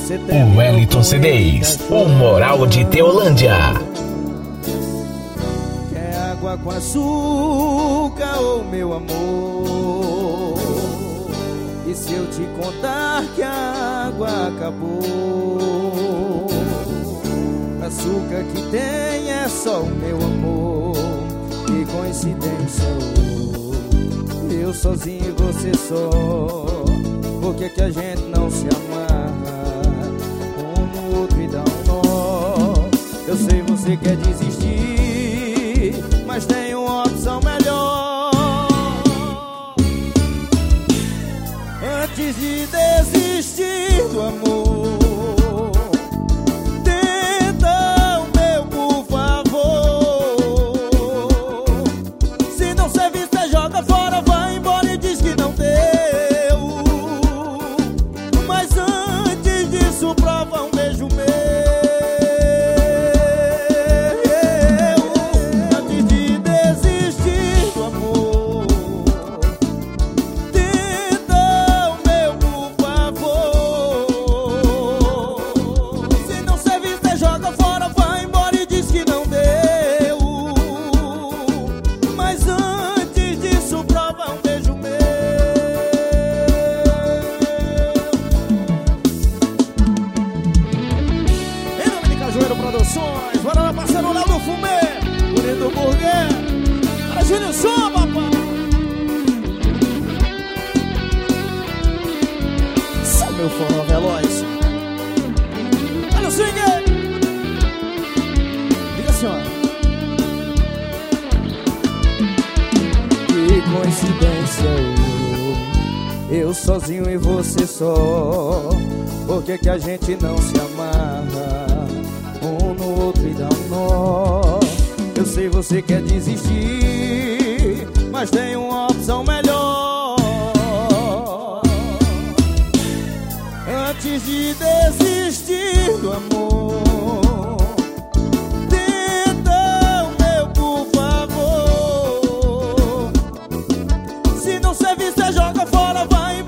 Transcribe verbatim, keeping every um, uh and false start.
Você tem o Wellington C Ds, o Moral de Teolândia. Quer água com açúcar, ô meu amor? E se eu te contar que a água acabou? Açúcar que tem é só o meu amor. Que coincidência, eu sozinho e você só. Por que que a gente não se amarra um no outro e dá um nó? Eu sei você quer desistir, mas tem uma opção melhor. Antes de desistir do amor, tenta o meu, por favor. Se não servir, você joga fora, vai embora e diz que não deu. Mas antes disso, prova um beijo meu. Antes de desistir do amor, tenta o meu, por favor. Se não servir, você joga fora, vai embora e diz que não deu. Mas antes disso, prova um beijo meu. Em nome de Cajueiro Produções, bora lá, parceiro Léo do Fumê, Bonito Burguês, para Júnior Som, papai. Só meu forró veloz. Olha o swing aí. Diga assim, ó. Que coincidência, eu, eu sozinho e você só. Por que que a gente não se amarra um no outro e dá um nó? Eu sei você quer desistir, mas tem uma opção melhor. Antes de desistir do amor, tenta o meu, por favor. Se não servir, você joga fora, vai embora.